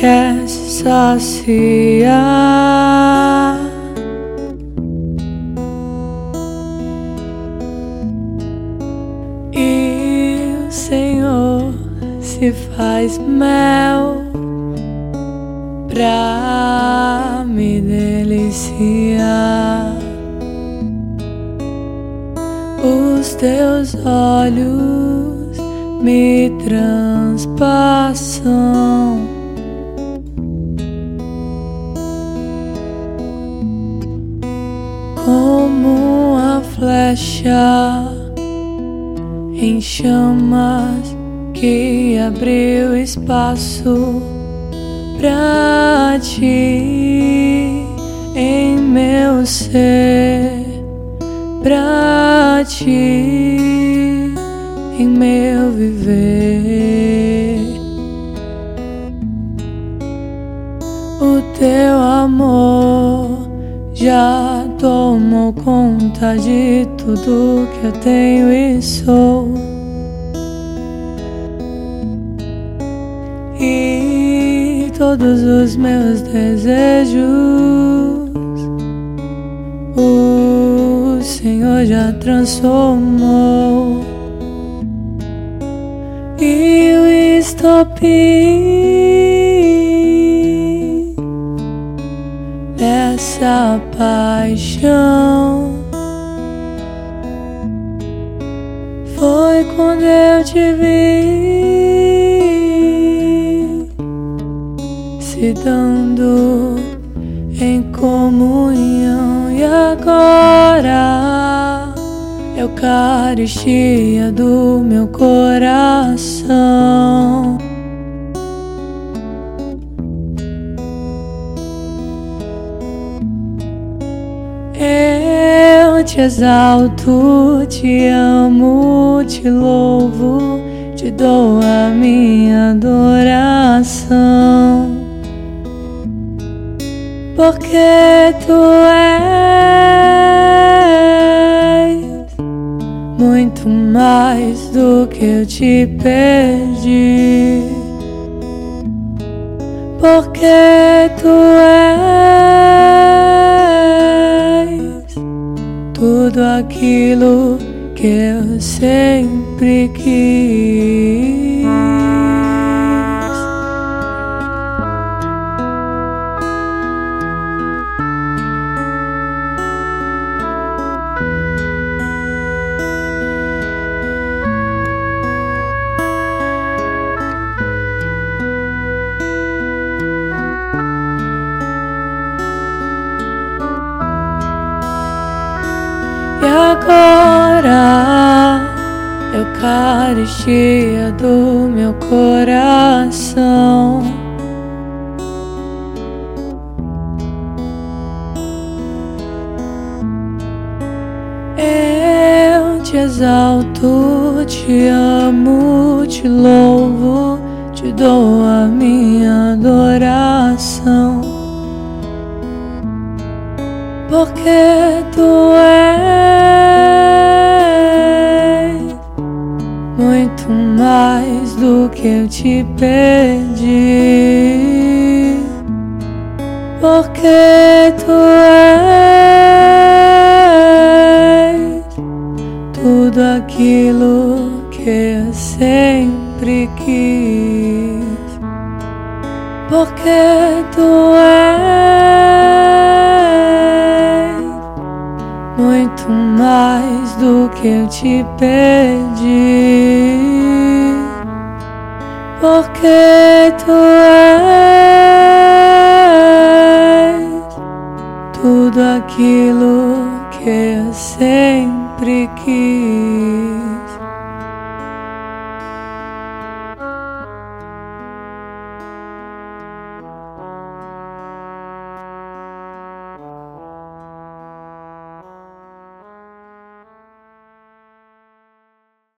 quer se saciar. E o Senhor se faz mel pra me deliciar. Os teus olhos me transpassam, como uma flecha em chamas que abriu espaço pra ti em meu ser, pra ti em meu viver. O teu amor já tomou conta de tudo que eu tenho e sou. E todos os meus desejos o Senhor já transformou. E o estopim dessa paixão foi quando eu te vi se dando em comunhão. E agora Eucaristia do meu coração. Eu te exalto, te amo, te louvo, te dou a minha adoração, porque tu és muito mais do que eu te pedi, porque tu és tudo aquilo que eu sempre quis. E agora, Eucaristia do meu coração, eu te exalto, te amo, te louvo, te dou a minha adoração, porque tu és muito mais do que eu te pedi, porque tu és tudo aquilo que eu sempre quis, porque tu és muito mais do que eu te pedi, porque tu és